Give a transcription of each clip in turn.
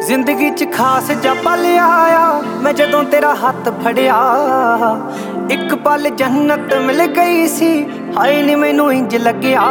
ਜ਼ਿੰਦਗੀ 'ਚ ਖਾਸ ਜੱਬ ਲਿਆਇਆ ਮੈਂ ਜਦੋਂ ਤੇਰਾ ਹੱਥ ਫੜਿਆ। ਇੱਕ ਪਲ ਜੰਨਤ ਮਿਲ ਗਈ ਸੀ, ਹਾਏ ਨੀ ਮੈਨੂੰ ਇੰਜ ਲੱਗਿਆ।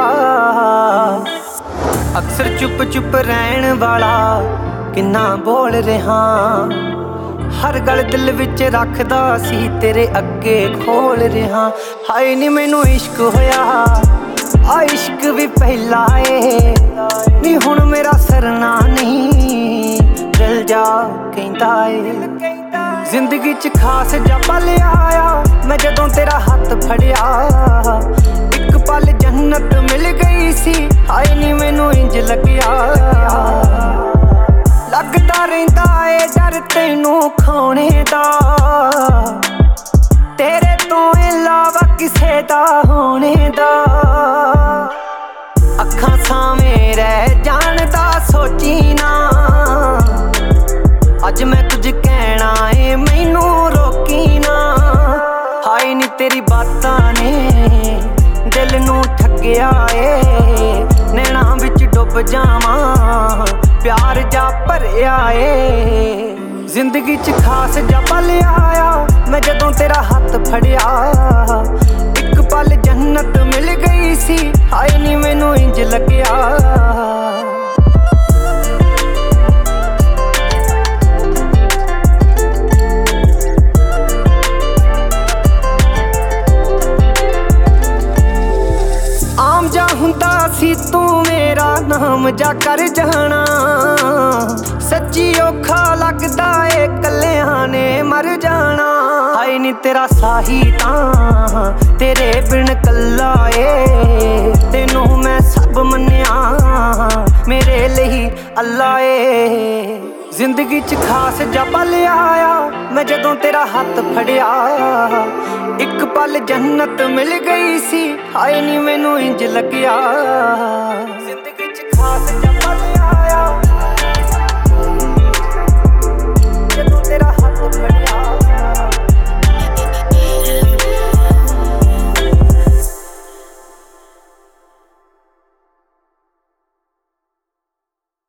ਅਕਸਰ ਚੁੱਪ ਚੁੱਪ ਰਹਿਣ ਵਾਲਾ ਕਿੰਨਾ ਬੋਲ ਰਿਹਾ, ਹਰ ਗੱਲ ਦਿਲ ਵਿੱਚ ਰੱਖਦਾ ਸੀ ਤੇਰੇ ਅੱਗੇ ਖੋਲ ਰਿਹਾ। ਹਾਏ ਨੀ ਮੈਨੂੰ ਇਸ਼ਕ ਹੋਇਆ, ਆ ਇਸ਼ਕ ਵੀ ਪਹਿਲਾ ਏ ਨੀ ਹੁਣ ਮੇਰਾ ਸਰਨਾ ਨਹੀਂ, ਦਿਲ ਜਾ ਕਹਿੰਦਾ ਏ। ਜ਼ਿੰਦਗੀ 'ਚ ਖਾਸ ਜੱਬ ਲਿਆਇਆ ਮੈਂ ਜਦੋਂ ਤੇਰਾ ਹੱਥ ਫੜਿਆ। ਇੱਕ ਪਲ ਜੰਨਤ ਮਿਲ ਗਈ ਸੀ, ਹਾਏ ਨੀ ਮੈਨੂੰ ਇੰਜ ਲੱਗਿਆ। ਲੱਗਦਾ ਰਹਿੰਦਾ ਏ ਡਰ ਤੈਨੂੰ ਖਾਣੇ ਦਾ, ਤੇਰੇ ਤੋਂ ਇਲਾਵਾ ਕਿਸੇ ਦਾ ਹੋਣੇ ਦਾ। ਅੱਖਾਂ ਸਾਹਮਣੇ ਰਹਿ ਜਾਣ ਦਾ ਸੋਚੀ ਨਾ, ਅੱਜ ਮੈਂ ਕੁਝ ਕਹਿਣਾ ਏ ਮੈਨੂੰ ਰੋਕੀ ਨਾ। ਹਾਏ ਨੀ ਤੇਰੀ ਬਾਤਾਂ ਨੇ ਦਿਲ ਨੂੰ ਠੱਗਿਆ ਏ, ਨੈਣਾਂ ਵਿੱਚ ਡੁੱਬ ਜਾਵਾਂ ਪਿਆਰ ਜਾ ਭਰਿਆ ਏ। ਜ਼ਿੰਦਗੀ 'ਚ ਖਾਸ ਜੱਬ ਲਿਆਇਆ ਮੈਂ ਜਦੋਂ ਤੇਰਾ ਹੱਥ ਫੜਿਆ। ਇੱਕ ਪਲ ਜੰਨਤ ਮਿਲ ਗਈ ਸੀ, ਹਾਏ ਨੀ ਮੈਨੂੰ ਇੰਜ ਲੱਗਿਆ। ਆਮ ਜਾ ਹੁੰਦਾ ਸੀ ਤੂੰ ਮੇਰਾ ਨਾਮ ਜਾ ਕਰ ਜਾਣਾ, ਸੱਚੀ ਔਖਾ ਲੱਗਦਾ ਏ ਕੱਲਿਆਂ ਨੇ ਮਰ ਜਾਣਾ। ਹਾਏ ਨੀ ਤੇਰਾ ਸਾਹੀ ਤਾਂ ਤੇਰੇ ਬਿਨ ਕੱਲਾ ਏ, ਤੈਨੂੰ ਮੈਂ ਸਭ ਮੰਨਿਆ ਮੇਰੇ ਲਈ ਅੱਲਾ ਏ। ਜ਼ਿੰਦਗੀ 'ਚ ਖਾਸ ਜੱਬ ਲਿਆਇਆ ਮੈਂ ਜਦੋਂ ਤੇਰਾ ਹੱਥ ਫੜਿਆ। ਇੱਕ ਪਲ ਜੰਨਤ ਮਿਲ ਗਈ ਸੀ, ਹਾਏ ਨੀ ਮੈਨੂੰ ਇੰਜ ਲੱਗਿਆ।